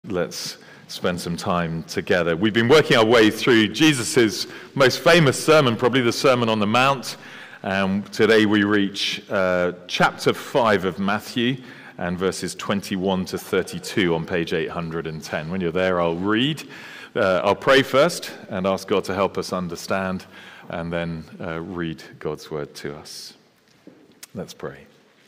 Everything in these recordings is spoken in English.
Let's spend some time together. We've been working our way through Jesus' most famous sermon, probably the Sermon on the Mount. Today we reach chapter 5 of Matthew and verses 21 to 32 on page 810. When you're there, I'll read. I'll pray first and ask God to help us understand, and then read God's word to us. Let's pray.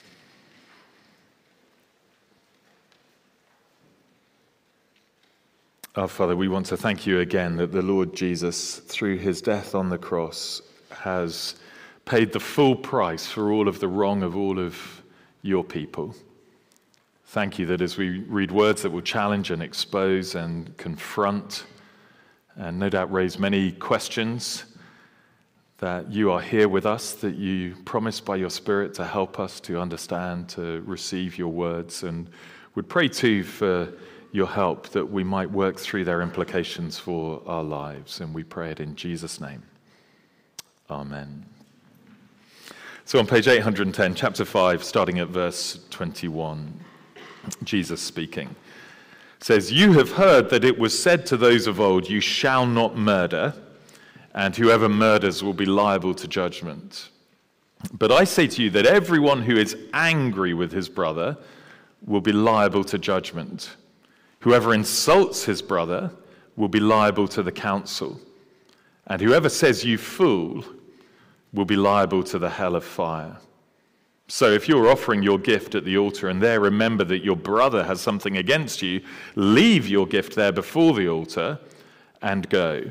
Our Father, we want to thank you again that the Lord Jesus, through his death on the cross, has paid the full price for all of the wrong of all of your people. Thank you that as we read words that will challenge and expose and confront and no doubt raise many questions, that you are here with us, that you promise by your Spirit to help us to understand, to receive your words, and would pray too for your help that we might work through their implications for our lives. And we pray it in Jesus' name. Amen. So on page 810, chapter 5, starting at verse 21, Jesus speaking, says, "You have heard that it was said to those of old, 'You shall not murder, and whoever murders will be liable to judgment.' But I say to you that everyone who is angry with his brother will be liable to judgment. Whoever insults his brother will be liable to the council, and whoever says 'you fool' will be liable to the hell of fire. So if you're offering your gift at the altar and there remember that your brother has something against you, leave your gift there before the altar and go.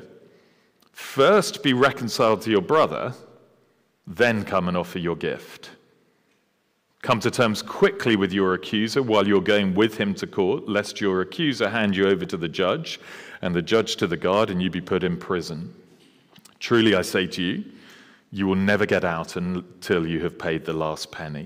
First be reconciled to your brother, then come and offer your gift. Come to terms quickly with your accuser while you're going with him to court, lest your accuser hand you over to the judge, and the judge to the guard, and you be put in prison. Truly I say to you, you will never get out until you have paid the last penny.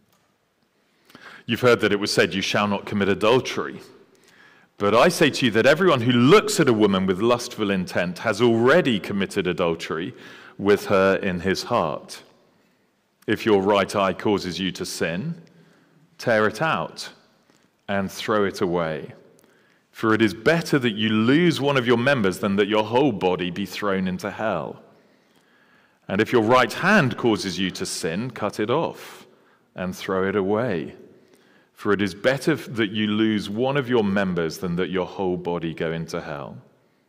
You've heard that it was said, 'You shall not commit adultery.' But I say to you that everyone who looks at a woman with lustful intent has already committed adultery with her in his heart. If your right eye causes you to sin, tear it out and throw it away. For it is better that you lose one of your members than that your whole body be thrown into hell. And if your right hand causes you to sin, cut it off and throw it away. For it is better that you lose one of your members than that your whole body go into hell.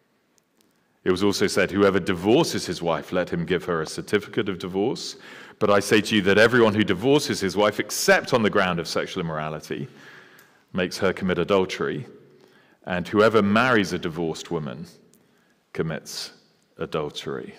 It was also said, 'Whoever divorces his wife, let him give her a certificate of divorce.' But I say to you that everyone who divorces his wife, except on the ground of sexual immorality, makes her commit adultery. And whoever marries a divorced woman commits adultery."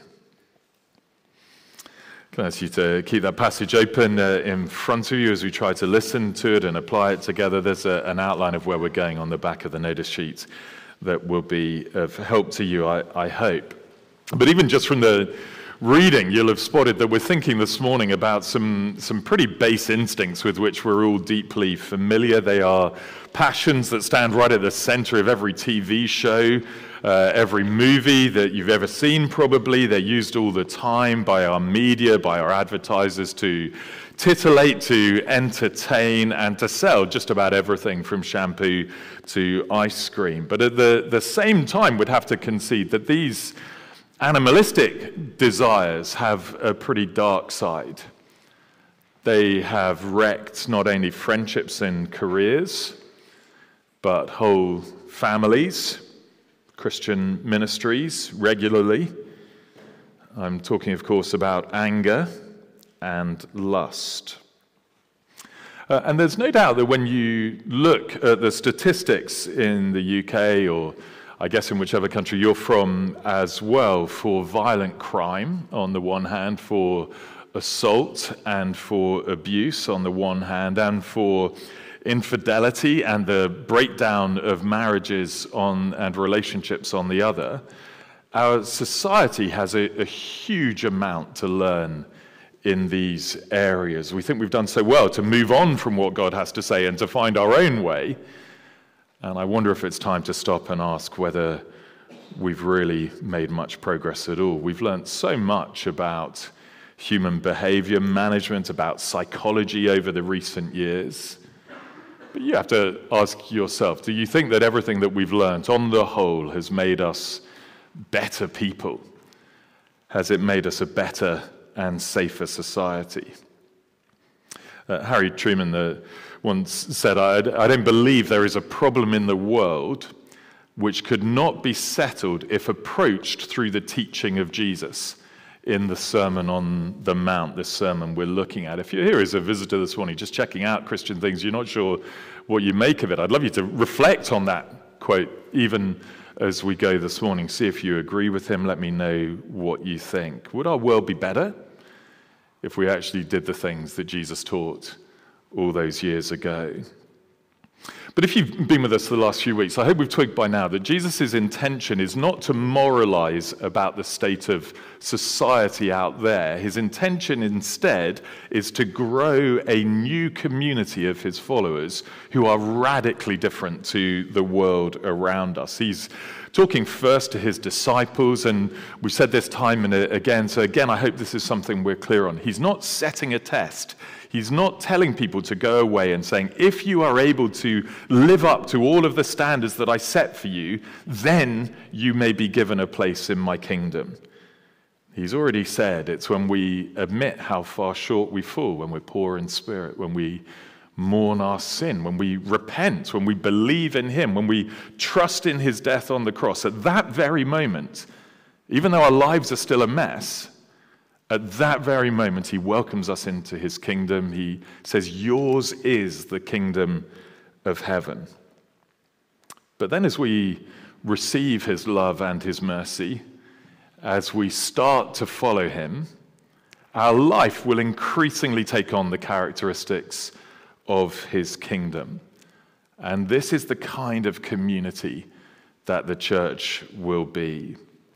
Can I ask you to keep that passage open in front of you as we try to listen to it and apply it together? There's an outline of where we're going on the back of the notice sheet that will be of help to you, I hope. But even just from the reading, you'll have spotted that we're thinking this morning about some pretty base instincts with which we're all deeply familiar. They are passions that stand right at the center of every TV show, every movie that you've ever seen probably. They're used all the time by our media, by our advertisers to titillate, to entertain, and to sell just about everything from shampoo to ice cream. But at the same time, we'd have to concede that these animalistic desires have a pretty dark side. They have wrecked not only friendships and careers, but whole families, Christian ministries regularly. I'm talking, of course, about anger and lust. And there's no doubt that when you look at the statistics in the UK, or I guess in whichever country you're from as well, for violent crime on the one hand, for assault and for abuse on the one hand, and for infidelity and the breakdown of marriages and relationships on the other, our society has a huge amount to learn in these areas. We think we've done so well to move on from what God has to say and to find our own way. And I wonder if it's time to stop and ask whether we've really made much progress at all. We've learned so much about human behavior management, about psychology over the recent years. But you have to ask yourself, do you think that everything that we've learned on the whole has made us better people? Has it made us a better and safer society? Harry Truman once said, I don't believe there is a problem in the world which could not be settled if approached through the teaching of Jesus in the Sermon on the Mount, this sermon we're looking at. If you're here as a visitor this morning, just checking out Christian Things, you're not sure what you make of it, I'd love you to reflect on that quote, even as we go this morning. See if you agree with him. Let me know what you think. Would our world be better if we actually did the things that Jesus taught all those years ago? But if you've been with us for the last few weeks, I hope we've twigged by now that Jesus' intention is not to moralize about the state of society out there. His intention instead is to grow a new community of his followers who are radically different to the world around us. He's talking first to his disciples, and we've said this time and again, so again, I hope this is something we're clear on. He's not setting a test. He's not telling people to go away and saying, if you are able to live up to all of the standards that I set for you, then you may be given a place in my kingdom. He's already said it's when we admit how far short we fall, when we're poor in spirit, when we mourn our sin, when we repent, when we believe in him, when we trust in his death on the cross. At that very moment, even though our lives are still a mess, at that very moment, he welcomes us into his kingdom. He says, yours is the kingdom of heaven. But then as we receive his love and his mercy, as we start to follow him, our life will increasingly take on the characteristics of his kingdom. And this is the kind of community that the church will be.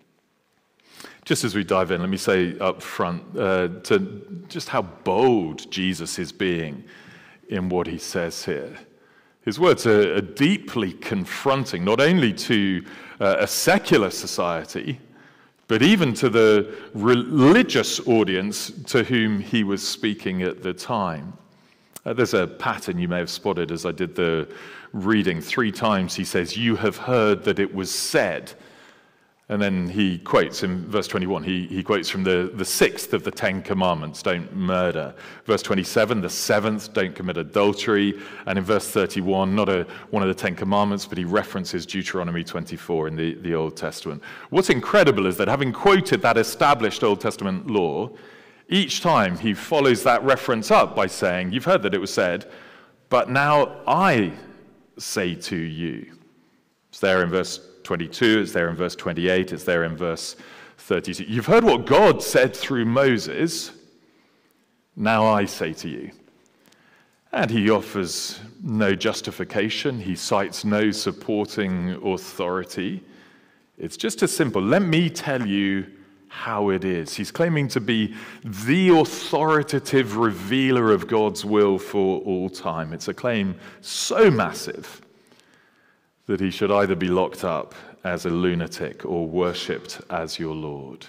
Just as we dive in, let me say up front to just how bold Jesus is being in what he says here. His words are deeply confronting, not only to a secular society, but even to the religious audience to whom he was speaking at the time. There's a pattern you may have spotted as I did the reading. 3 times he says, you have heard that it was said. And then he quotes in verse 21, he quotes from the 6th of the 10 commandments, don't murder. Verse 27, the 7th, don't commit adultery. And in verse 31, not one of the 10 commandments, but he references Deuteronomy 24 in the Old Testament. What's incredible is that having quoted that established Old Testament law, each time he follows that reference up by saying, you've heard that it was said, but now I say to you. It's there in verse 22, it's there in verse 28, it's there in verse 32. You've heard what God said through Moses, now I say to you. And he offers no justification, he cites no supporting authority. It's just as simple, let me tell you how it is. He's claiming to be the authoritative revealer of God's will for all time. It's a claim so massive that he should either be locked up as a lunatic or worshipped as your Lord.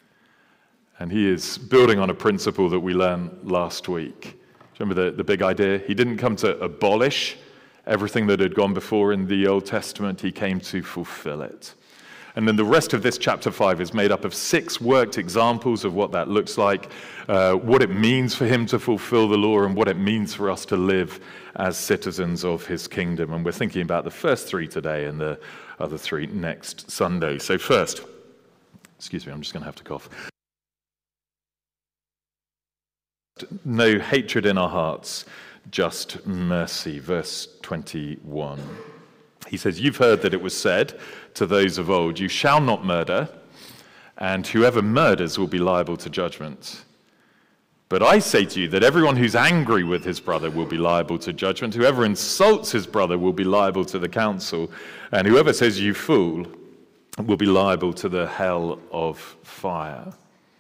And he is building on a principle that we learned last week. Remember the big idea? He didn't come to abolish everything that had gone before in the Old Testament. He came to fulfill it. And then the rest of this chapter 5 is made up of 6 worked examples of what that looks like, what it means for him to fulfill the law, and what it means for us to live as citizens of his kingdom. And we're thinking about the first 3 today and the other 3 next Sunday. So first, excuse me, I'm just going to have to cough. No hatred in our hearts, just mercy. Verse 21. He says, you've heard that it was said to those of old, you shall not murder, and whoever murders will be liable to judgment. But I say to you that everyone who's angry with his brother will be liable to judgment. Whoever insults his brother will be liable to the council. And whoever says you fool will be liable to the hell of fire.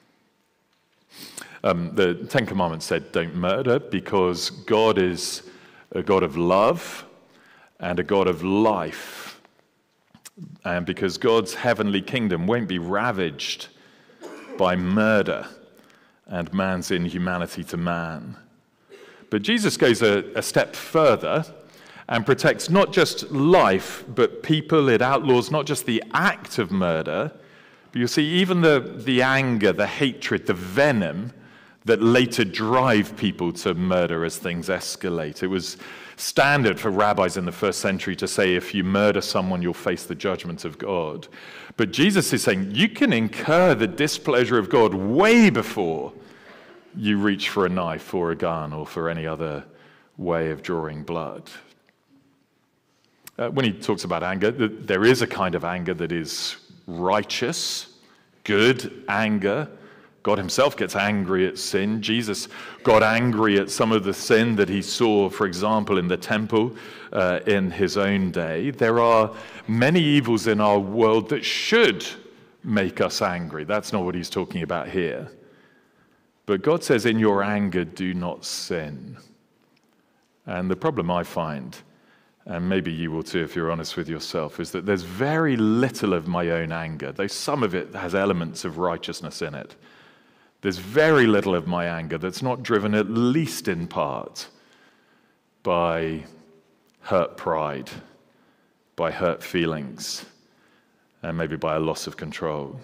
The 10 Commandments said don't murder because God is a God of love and a God of life. And because God's heavenly kingdom won't be ravaged by murder and man's inhumanity to man. But Jesus goes a step further, and protects not just life, but people. It outlaws not just the act of murder, but you see even the anger, the hatred, the venom that later drive people to murder as things escalate. It was standard for rabbis in the first century to say, if you murder someone, you'll face the judgment of God. But Jesus is saying, you can incur the displeasure of God way before you reach for a knife or a gun or for any other way of drawing blood. When he talks about anger, there is a kind of anger that is righteous, good anger. God himself gets angry at sin. Jesus got angry at some of the sin that he saw, for example, in the temple in his own day. There are many evils in our world that should make us angry. That's not what he's talking about here. But God says, in your anger, do not sin. And the problem I find, and maybe you will too if you're honest with yourself, is that there's very little of my own anger, though some of it has elements of righteousness in it. There's very little of my anger that's not driven, at least in part, by hurt pride, by hurt feelings, and maybe by a loss of control.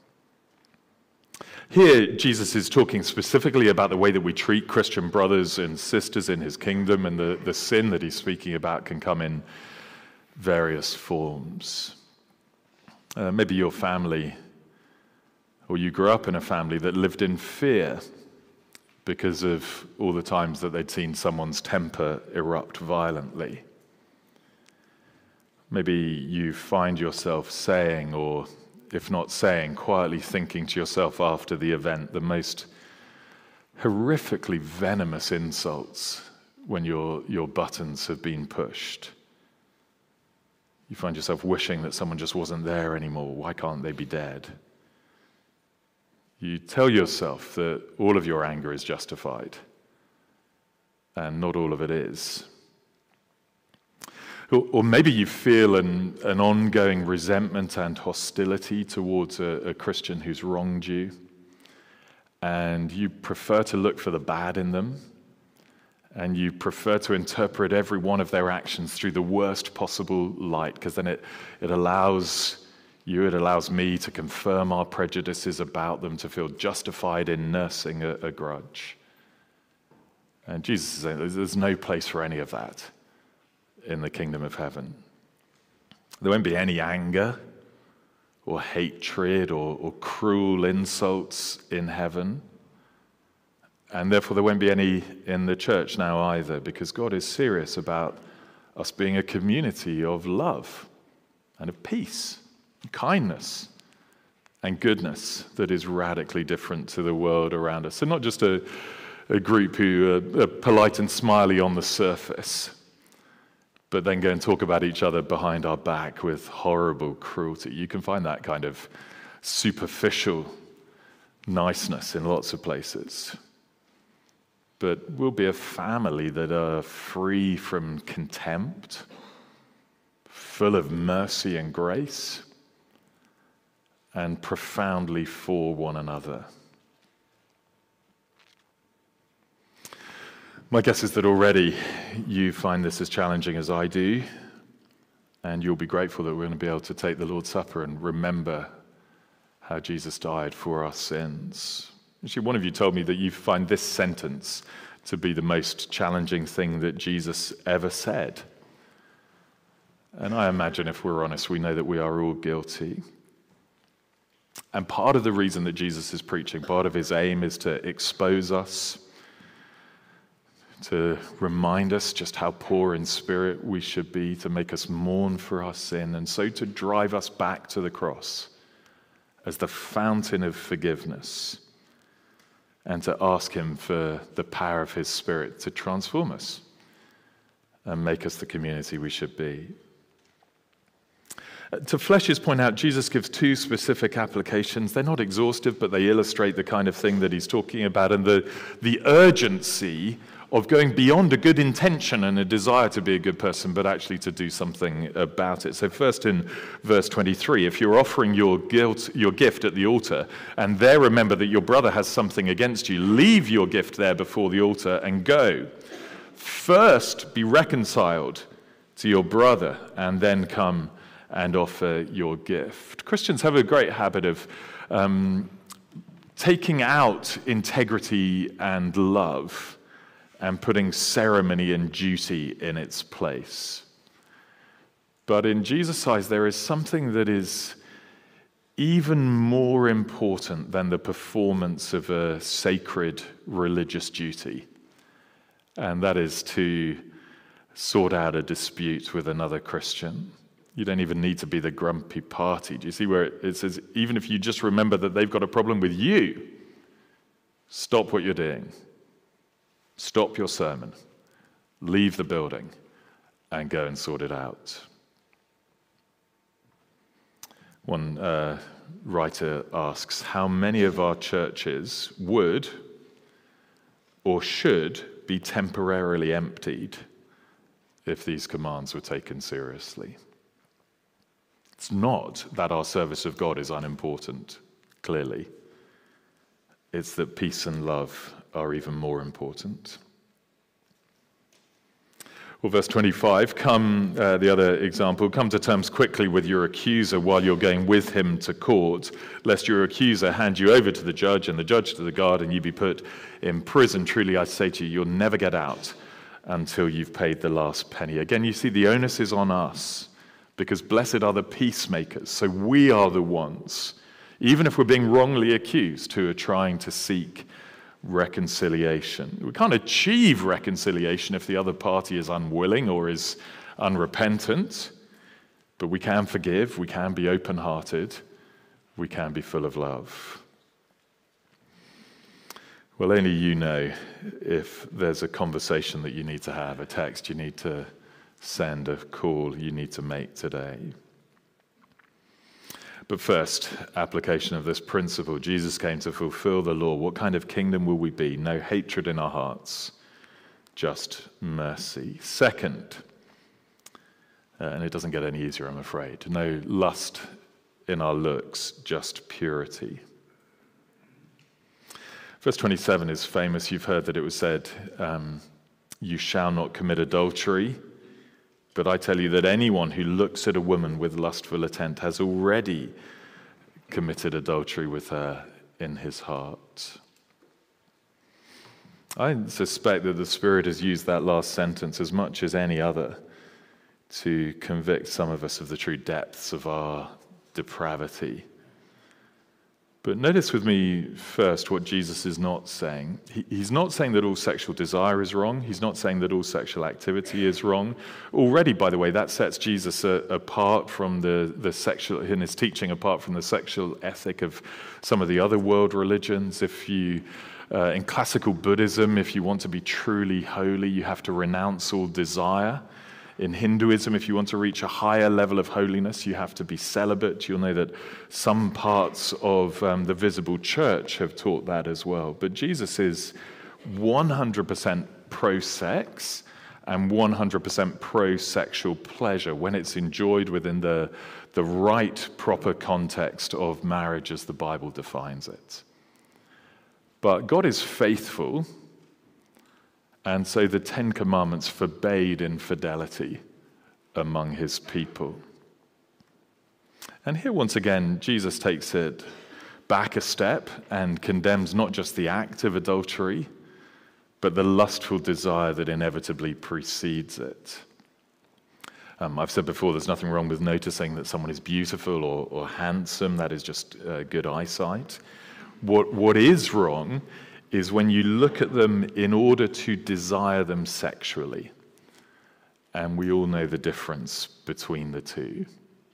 Here, Jesus is talking specifically about the way that we treat Christian brothers and sisters in his kingdom, and the sin that he's speaking about can come in various forms. Maybe your family, or you grew up in a family that lived in fear because of all the times that they'd seen someone's temper erupt violently. Maybe you find yourself saying, or if not saying, quietly thinking to yourself after the event, the most horrifically venomous insults when your buttons have been pushed. You find yourself wishing that someone just wasn't there anymore. Why can't they be dead? You tell yourself that all of your anger is justified, and not all of it is. Or maybe you feel an ongoing resentment and hostility towards a Christian who's wronged you, and you prefer to look for the bad in them, and you prefer to interpret every one of their actions through the worst possible light, because then it allows me to confirm our prejudices about them, to feel justified in nursing a grudge. And Jesus is saying there's no place for any of that in the kingdom of heaven. There won't be any anger or hatred or cruel insults in heaven. And therefore there won't be any in the church now either, because God is serious about us being a community of love and of peace, kindness and goodness that is radically different to the world around us. So not just a group who are polite and smiley on the surface, but then go and talk about each other behind our back with horrible cruelty. You can find that kind of superficial niceness in lots of places. But we'll be a family that are free from contempt, full of mercy and grace, and profoundly for one another. My guess is that already you find this as challenging as I do, and you'll be grateful that we're going to be able to take the Lord's Supper and remember how Jesus died for our sins. Actually, one of you told me that you find this sentence to be the most challenging thing that Jesus ever said. And I imagine, if we're honest, we know that we are all guilty. And part of the reason that Jesus is preaching, part of his aim is to expose us, to remind us just how poor in spirit we should be, to make us mourn for our sin, and so to drive us back to the cross as the fountain of forgiveness, and to ask him for the power of his Spirit to transform us and make us the community we should be. To flesh his point out, Jesus gives two specific applications. They're not exhaustive, but they illustrate the kind of thing that he's talking about, and the urgency of going beyond a good intention and a desire to be a good person, but actually to do something about it. So first in verse 23, if you're offering your gift at the altar, and there remember that your brother has something against you, leave your gift there before the altar and go. First be reconciled to your brother and then come and offer your gift. Christians have a great habit of taking out integrity and love and putting ceremony and duty in its place. But in Jesus' eyes, there is something that is even more important than the performance of a sacred religious duty, and that is to sort out a dispute with another Christian. You don't even need to be the grumpy party. Do you see where it says, even if you just remember that they've got a problem with you, stop what you're doing. Stop your sermon. Leave the building and go and sort it out. One writer asks, how many of our churches would or should be temporarily emptied if these commands were taken seriously? It's not that our service of God is unimportant, clearly. It's that peace and love are even more important. Well, verse 25, the other example, come to terms quickly with your accuser while you're going with him to court, lest your accuser hand you over to the judge and the judge to the guard and you be put in prison. Truly, I say to you, you'll never get out until you've paid the last penny. Again, you see, the onus is on us, because blessed are the peacemakers. So we are the ones, even if we're being wrongly accused, who are trying to seek reconciliation. We can't achieve reconciliation if the other party is unwilling or is unrepentant, but we can forgive, we can be open-hearted, we can be full of love. Well, only you know if there's a conversation that you need to have, a text you need to send, a call you need to make today. But first, application of this principle. Jesus came to fulfill the law. What kind of kingdom will we be? No hatred in our hearts, just mercy. Second, and it doesn't get any easier, I'm afraid, no lust in our looks, just purity. Verse 27 is famous. You've heard that it was said, you shall not commit adultery. But I tell you that anyone who looks at a woman with lustful intent has already committed adultery with her in his heart. I suspect that the Spirit has used that last sentence as much as any other to convict some of us of the true depths of our depravity. But notice with me first what Jesus is not saying. He's not saying that all sexual desire is wrong. He's not saying that all sexual activity is wrong. Already, by the way, that sets Jesus apart from the sexual, in his teaching, apart from the sexual ethic of some of the other world religions. If you, in classical Buddhism, if you want to be truly holy, you have to renounce all desire. In Hinduism, if you want to reach a higher level of holiness, you have to be celibate. You'll know that some parts of the visible church have taught that as well. But Jesus is 100% pro-sex and 100% pro-sexual pleasure when it's enjoyed within the right, proper context of marriage as the Bible defines it. But God is faithful. And so the Ten Commandments forbade infidelity among his people. And here, once again, Jesus takes it back a step and condemns not just the act of adultery, but the lustful desire that inevitably precedes it. I've said before, there's nothing wrong with noticing that someone is beautiful or handsome. That is just good eyesight. What is wrong is when you look at them in order to desire them sexually. And we all know the difference between the two.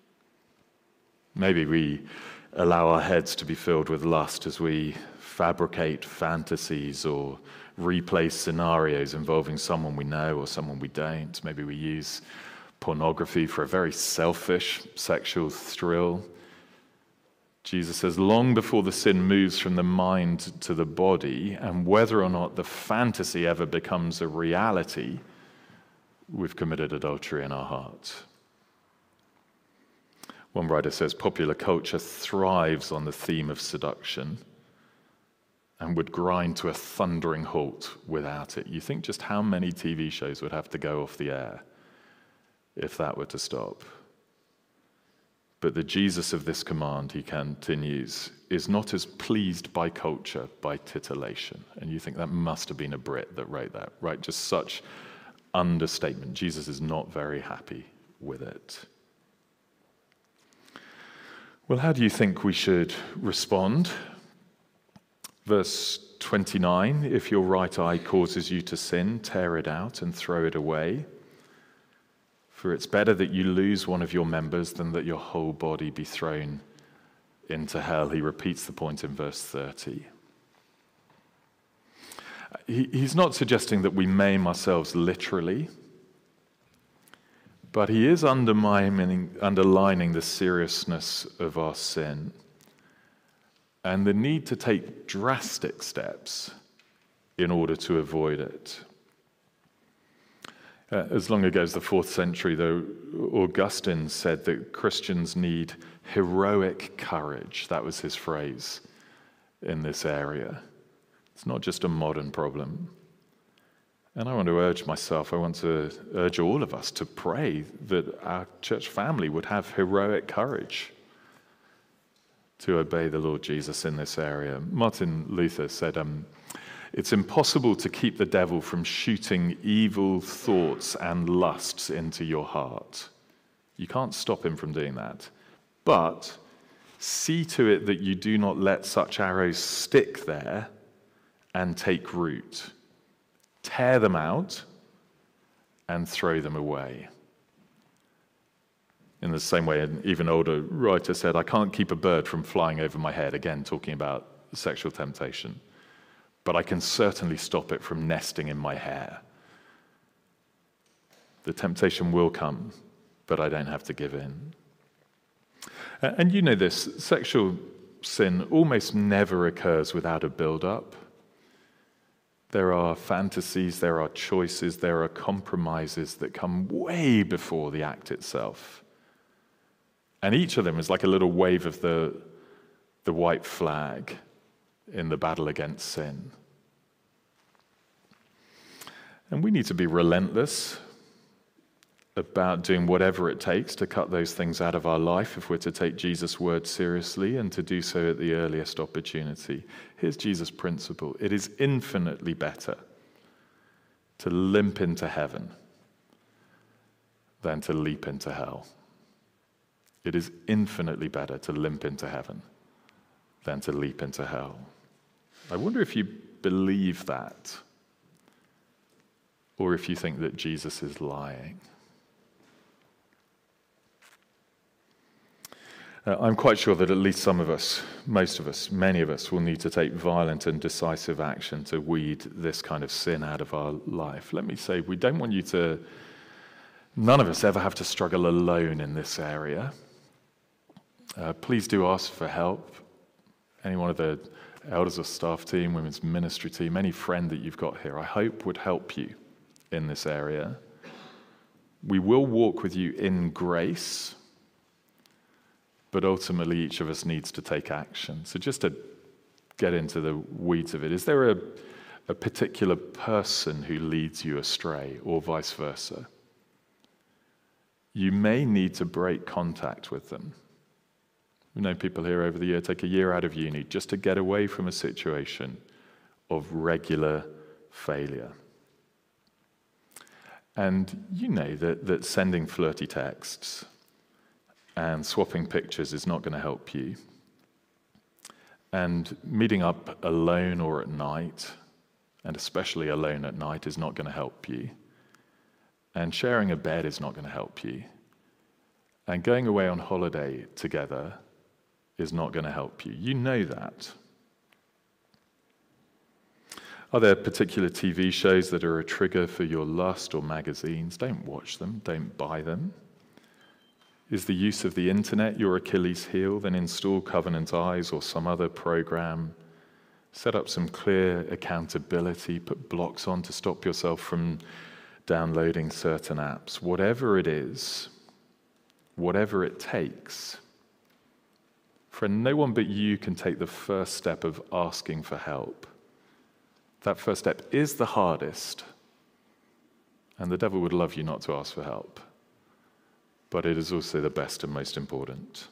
Maybe we allow our heads to be filled with lust as we fabricate fantasies or replay scenarios involving someone we know or someone we don't. Maybe we use pornography for a very selfish sexual thrill. Jesus says, long before the sin moves from the mind to the body, and whether or not the fantasy ever becomes a reality, we've committed adultery in our heart. One writer says, popular culture thrives on the theme of seduction and would grind to a thundering halt without it. You think just how many TV shows would have to go off the air if that were to stop. But the Jesus of this command, he continues, is not as pleased by culture, by titillation. And you think that must have been a Brit that wrote that, right? Just such understatement. Jesus is not very happy with it. Well, how do you think we should respond? Verse 29, if your right eye causes you to sin, tear it out and throw it away. For it's better that you lose one of your members than that your whole body be thrown into hell. He repeats the point in verse 30. He's not suggesting that we maim ourselves literally, but he is underlining the seriousness of our sin and the need to take drastic steps in order to avoid it. As long ago as the 4th century, though, Augustine said that Christians need heroic courage. That was his phrase in this area. It's not just a modern problem. And I want to urge myself, I want to urge all of us to pray that our church family would have heroic courage to obey the Lord Jesus in this area. Martin Luther said, it's impossible to keep the devil from shooting evil thoughts and lusts into your heart. You can't stop him from doing that. But see to it that you do not let such arrows stick there and take root. Tear them out and throw them away. In the same way, an even older writer said, I can't keep a bird from flying over my head, again talking about sexual temptation. But I can certainly stop it from nesting in my hair. The temptation will come, but I don't have to give in. And you know this, sexual sin almost never occurs without a build-up. There are fantasies, there are choices, there are compromises that come way before the act itself. And each of them is like a little wave of the white flag in the battle against sin. And we need to be relentless about doing whatever it takes to cut those things out of our life if we're to take Jesus' word seriously and to do so at the earliest opportunity. Here's Jesus' principle. It is infinitely better to limp into heaven than to leap into hell. It is infinitely better to limp into heaven than to leap into hell. I wonder if you believe that, or if you think that Jesus is lying. I'm quite sure that at least some of us, most of us, many of us will need to take violent and decisive action to weed this kind of sin out of our life. Let me say, we don't want you to, none of us ever have to struggle alone in this area. Please do ask for help. Any one of the elders or staff team, women's ministry team, any friend that you've got here, I hope would help you in this area. We will walk with you in grace, but ultimately each of us needs to take action. So just to get into the weeds of it, is there a particular person who leads you astray, or vice versa? You may need to break contact with them. We've known people here over the year take a year out of uni just to get away from a situation of regular failure. And you know that sending flirty texts and swapping pictures is not going to help you. And meeting up alone or at night, and especially alone at night, is not going to help you. And sharing a bed is not going to help you. And going away on holiday together is not going to help you. You know that. Are there particular TV shows that are a trigger for your lust, or magazines? Don't watch them. Don't buy them. Is the use of the internet your Achilles heel? Then install Covenant Eyes or some other program. Set up some clear accountability. Put blocks on to stop yourself from downloading certain apps. Whatever it is, whatever it takes. Friend, no one but you can take the first step of asking for help. That first step is the hardest, and the devil would love you not to ask for help. but it is also the best and most important.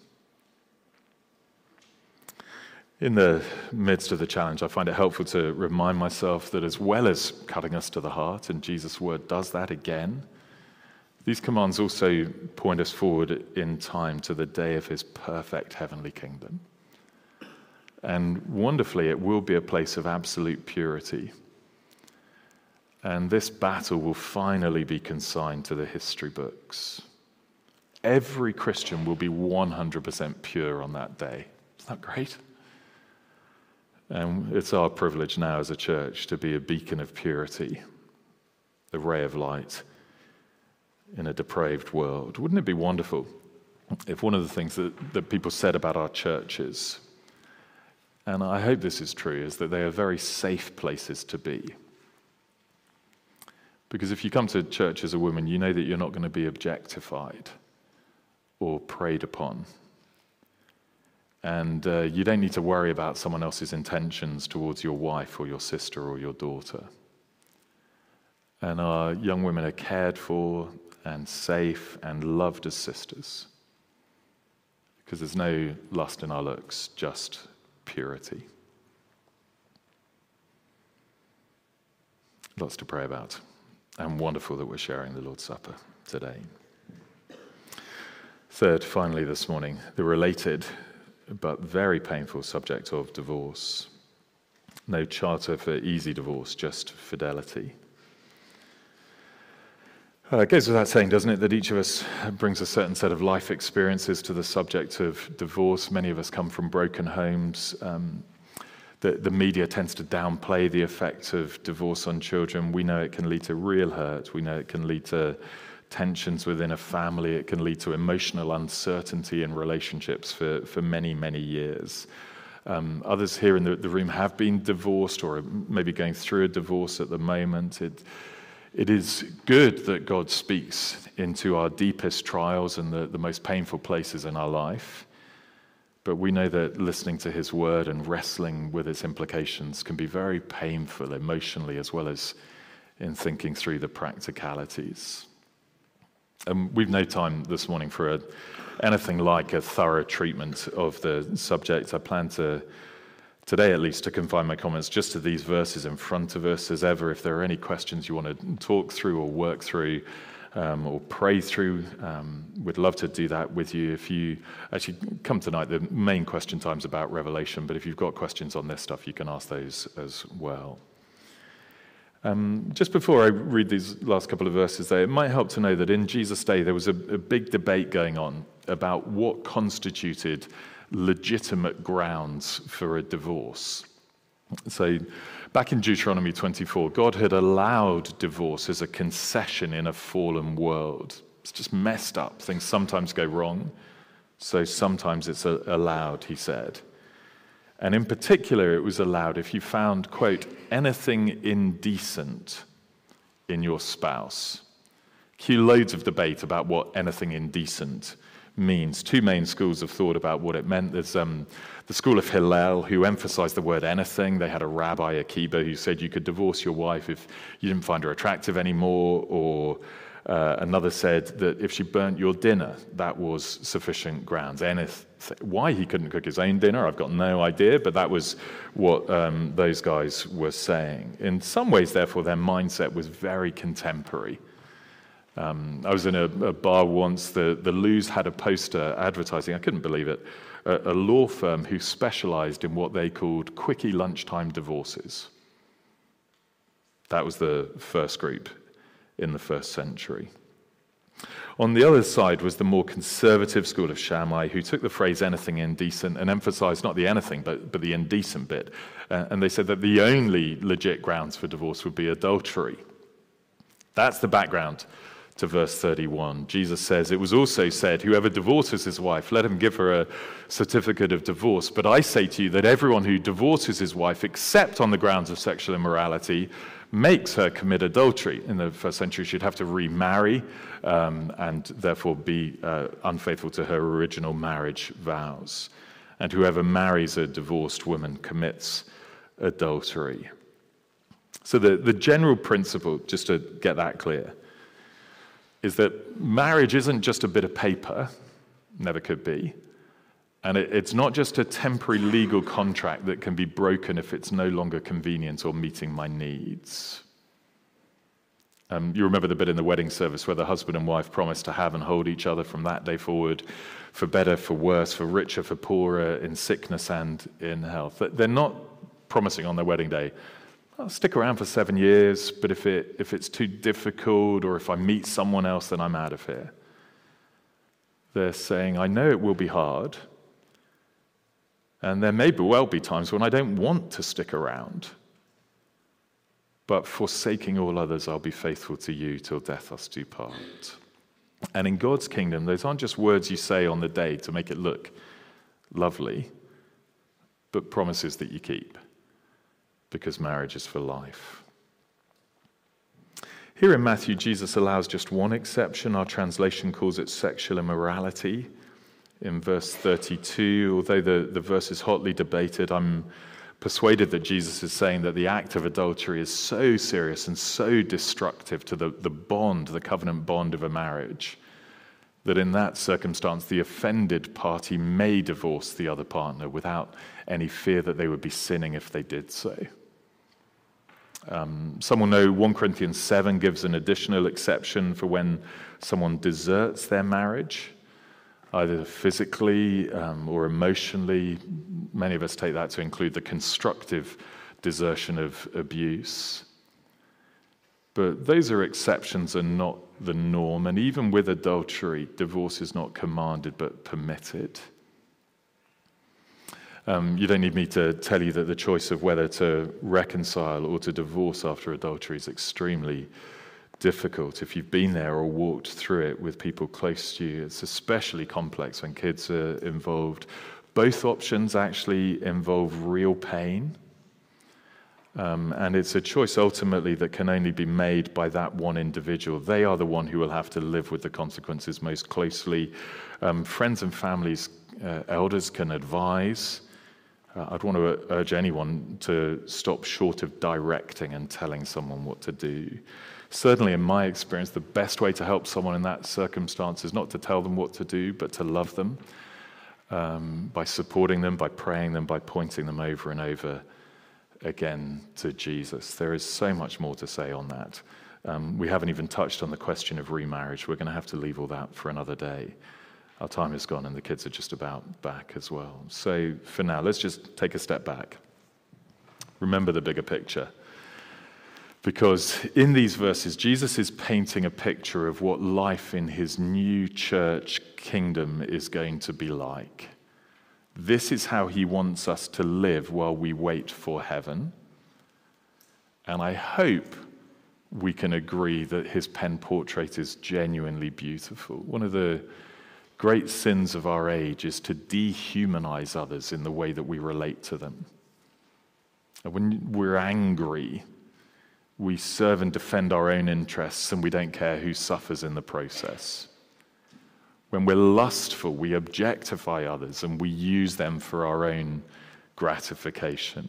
In the midst of the challenge, I find it helpful to remind myself that as well as cutting us to the heart, and Jesus' word does that again, these commands also point us forward in time to the day of his perfect heavenly kingdom. And wonderfully, it will be a place of absolute purity. And this battle will finally be consigned to the history books. Every Christian will be 100% pure on that day. Isn't that great? And it's our privilege now as a church to be a beacon of purity, a ray of light in a depraved world. Wouldn't it be wonderful if one of the things that people said about our churches, and I hope this is true, is that they are very safe places to be. Because if you come to church as a woman, you know that you're not going to be objectified or preyed upon. And you don't need to worry about someone else's intentions towards your wife or your sister or your daughter. And our young women are cared for and safe and loved as sisters. Because there's no lust in our looks, just purity. Lots to pray about. And wonderful that we're sharing the Lord's Supper today. Third, finally this morning, the related but very painful subject of divorce. No charter for easy divorce, just fidelity. It goes without saying, doesn't it, that each of us brings a certain set of life experiences to the subject of divorce. Many of us come from broken homes. The media tends to downplay the effect of divorce on children. We know it can lead to real hurt. We know it can lead to tensions within a family. It can lead to emotional uncertainty in relationships for many, many years. Others here in the room have been divorced or maybe going through a divorce at the moment. It is good that God speaks into our deepest trials and the most painful places in our life. But we know that listening to his word and wrestling with its implications can be very painful emotionally as well as in thinking through the practicalities. We've no time this morning for anything like a thorough treatment of the subject. I plan to, today at least, to confine my comments just to these verses in front of us. As ever, if there are any questions you want to talk through or work through or pray through, we'd love to do that with you. If you actually come tonight, the main question time's about Revelation, but if you've got questions on this stuff, you can ask those as well. Just before I read these last couple of verses, though, it might help to know that in Jesus' day there was a big debate going on about what constituted legitimate grounds for a divorce. So back in Deuteronomy 24, God had allowed divorce as a concession in a fallen world. It's just messed up. Things sometimes go wrong, so sometimes it's allowed, he said. And in particular, it was allowed if you found, quote, anything indecent in your spouse. Cue loads of debate about what anything indecent means. Two main schools of thought about what it meant. There's the school of Hillel, who emphasized the word anything. They had a Rabbi Akiba who said you could divorce your wife if you didn't find her attractive anymore, or another said that if she burnt your dinner, that was sufficient grounds. Why he couldn't cook his own dinner, I've got no idea, but that was what those guys were saying. In some ways, therefore, their mindset was very contemporary. I was in a bar once. The Loos had a poster advertising, I couldn't believe it, a law firm who specialized in what they called quickie lunchtime divorces. That was the first group in the first century. On the other side was the more conservative school of Shammai, who took the phrase anything indecent and emphasized not the anything, but the indecent bit. And they said that the only legit grounds for divorce would be adultery. That's the background to verse 31. Jesus says, it was also said, whoever divorces his wife, let him give her a certificate of divorce. But I say to you that everyone who divorces his wife, except on the grounds of sexual immorality, makes her commit adultery. In the first century, she'd have to remarry and therefore be unfaithful to her original marriage vows. And whoever marries a divorced woman commits adultery. So the general principle, just to get that clear, is that marriage isn't just a bit of paper, never could be, and it's not just a temporary legal contract that can be broken if it's no longer convenient or meeting my needs. You remember the bit in the wedding service where the husband and wife promise to have and hold each other from that day forward, for better, for worse, for richer, for poorer, in sickness and in health. They're not promising on their wedding day, I'll stick around for 7 years, but if it's too difficult or if I meet someone else, then I'm out of here. They're saying, I know it will be hard, and there may well be times when I don't want to stick around, but forsaking all others, I'll be faithful to you till death us do part. And in God's kingdom, those aren't just words you say on the day to make it look lovely, but promises that you keep, because marriage is for life. Here in Matthew, Jesus allows just one exception. Our translation calls it sexual immorality. In verse 32, although the verse is hotly debated, I'm persuaded that Jesus is saying that the act of adultery is so serious and so destructive to the bond, the covenant bond of a marriage, that in that circumstance, the offended party may divorce the other partner without any fear that they would be sinning if they did so. Some will know 1 Corinthians 7 gives an additional exception for when someone deserts their marriage, either physically or emotionally. Many of us take that to include the constructive desertion of abuse. But those are exceptions and not the norm. And even with adultery, divorce is not commanded but permitted. You don't need me to tell you that the choice of whether to reconcile or to divorce after adultery is extremely difficult. If you've been there or walked through it with people close to you, it's especially complex when kids are involved. Both options actually involve real pain. And it's a choice ultimately that can only be made by that one individual. They are the one who will have to live with the consequences most closely. Friends and families, elders can advise. I'd want to urge anyone to stop short of directing and telling someone what to do. Certainly, in my experience, the best way to help someone in that circumstance is not to tell them what to do, but to love them by supporting them, by praying them, by pointing them over and over again to Jesus. There is so much more to say on that. We haven't even touched on the question of remarriage. We're going to have to leave all that for another day. Our time is gone and the kids are just about back as well. So for now, let's just take a step back. Remember the bigger picture. Because in these verses, Jesus is painting a picture of what life in his new church kingdom is going to be like. This is how he wants us to live while we wait for heaven. And I hope we can agree that his pen portrait is genuinely beautiful. One of the great sins of our age is to dehumanize others in the way that we relate to them. And when we're angry, we serve and defend our own interests and we don't care who suffers in the process. When we're lustful, we objectify others and we use them for our own gratification.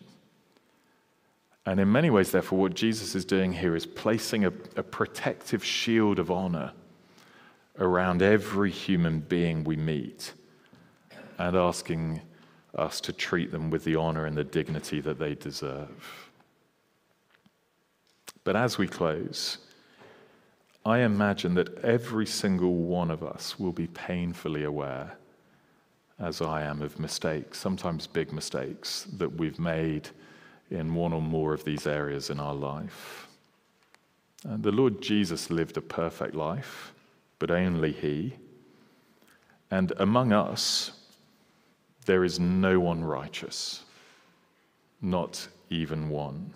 And in many ways, therefore, what Jesus is doing here is placing a protective shield of honor around every human being we meet and asking us to treat them with the honor and the dignity that they deserve. But as we close, I imagine that every single one of us will be painfully aware, as I am, of mistakes, sometimes big mistakes, that we've made in one or more of these areas in our life. And the Lord Jesus lived a perfect life, but only he. And among us, there is no one righteous, not even one.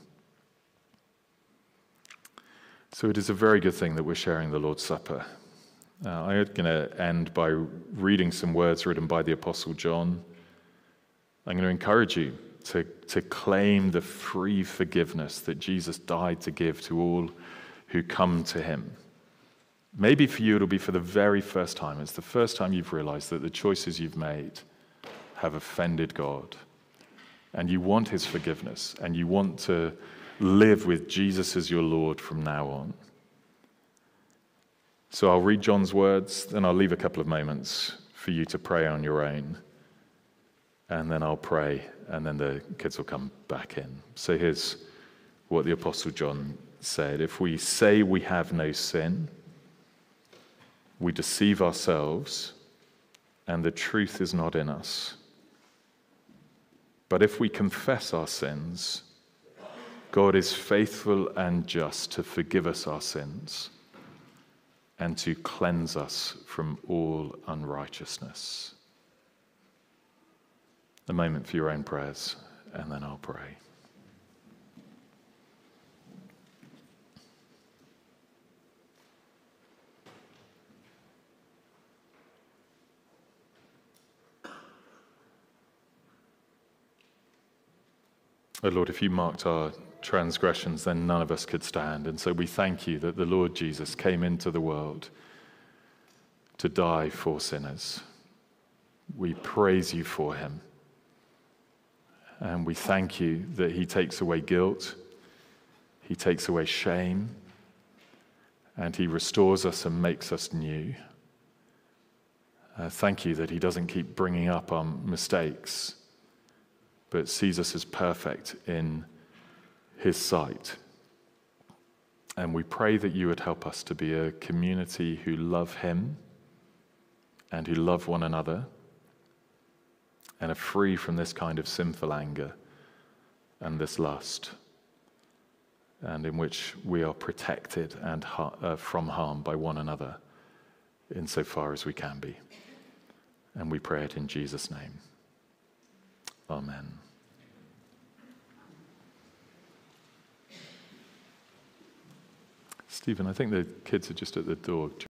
So it is a very good thing that we're sharing the Lord's Supper. I'm going to end by reading some words written by the Apostle John. I'm going to encourage you to claim the free forgiveness that Jesus died to give to all who come to him. Maybe for you it'll be for the very first time. It's the first time you've realized that the choices you've made have offended God. And you want his forgiveness. And you want to live with Jesus as your Lord from now on. So I'll read John's words, then I'll leave a couple of moments for you to pray on your own. And then I'll pray, and then the kids will come back in. So here's what the Apostle John said. If we say we have no sin, we deceive ourselves, and the truth is not in us. But if we confess our sins, God is faithful and just to forgive us our sins and to cleanse us from all unrighteousness. A moment for your own prayers, and then I'll pray. Oh Lord, if you marked our transgressions, then none of us could stand. And so we thank you that the Lord Jesus came into the world to die for sinners. We praise you for him. And we thank you that he takes away guilt, he takes away shame, and he restores us and makes us new. Thank you that he doesn't keep bringing up our mistakes, but sees us as perfect in his sight. And we pray that you would help us to be a community who love him and who love one another and are free from this kind of sinful anger and this lust, and in which we are protected and from harm by one another insofar as we can be. And we pray it in Jesus' name. Amen. Stephen, I think the kids are just at the door.